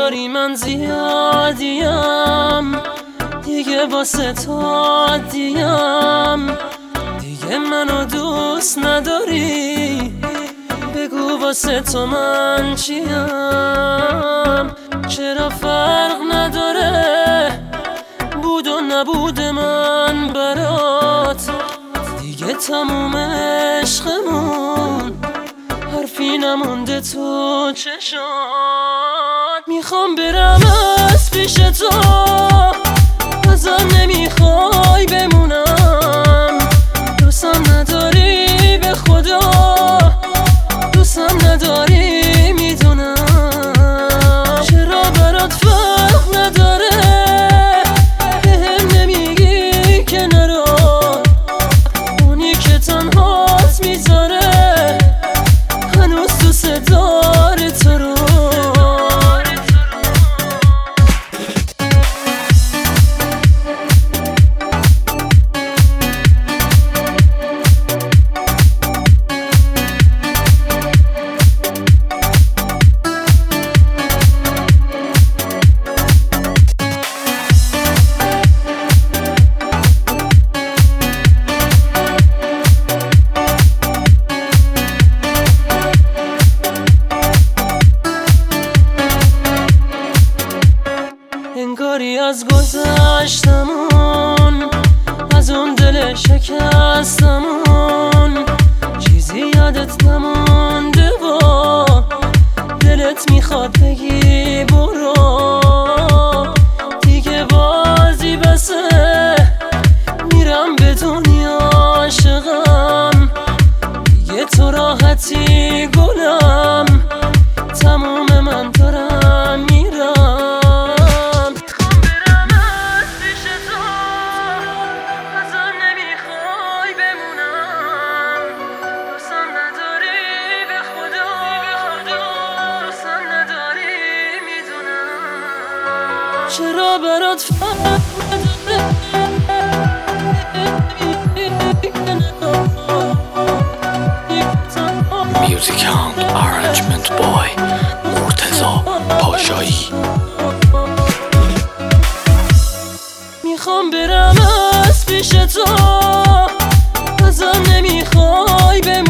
انگاری من زیادیم، دیگه واسه تو عادیم. دیگه منو دوست نداری، بگو واسه تو من چیم. چرا فرق نداره بود و نبود من برات، دیگه تموم عشقمون، حرفی نمونده تو چشات. میخوام برم از پیش تو، ازم نمیخوای بمونم. دوستم نداری به خدا، دوستم نداری میدونم. چرا برات فرق نداره بهم نمیگی که نرو، اونی که تنهات میذاره هنوز دوست داره تو رو. انگاری از گذشتمون، از اون دل شکستمون، چیزی یادت نمونده و دلت میخواد بگی برو. دیگه بازی بسه، میرم به دنیا عاشقم، دیگه تو راحتی گلم، تموم من دارم میرم. چرا برات فرق Music Sound Arrangement Boy مرتضی پاشایی. میخوام برم از پیش تو، ازم نمیخوای بمونی.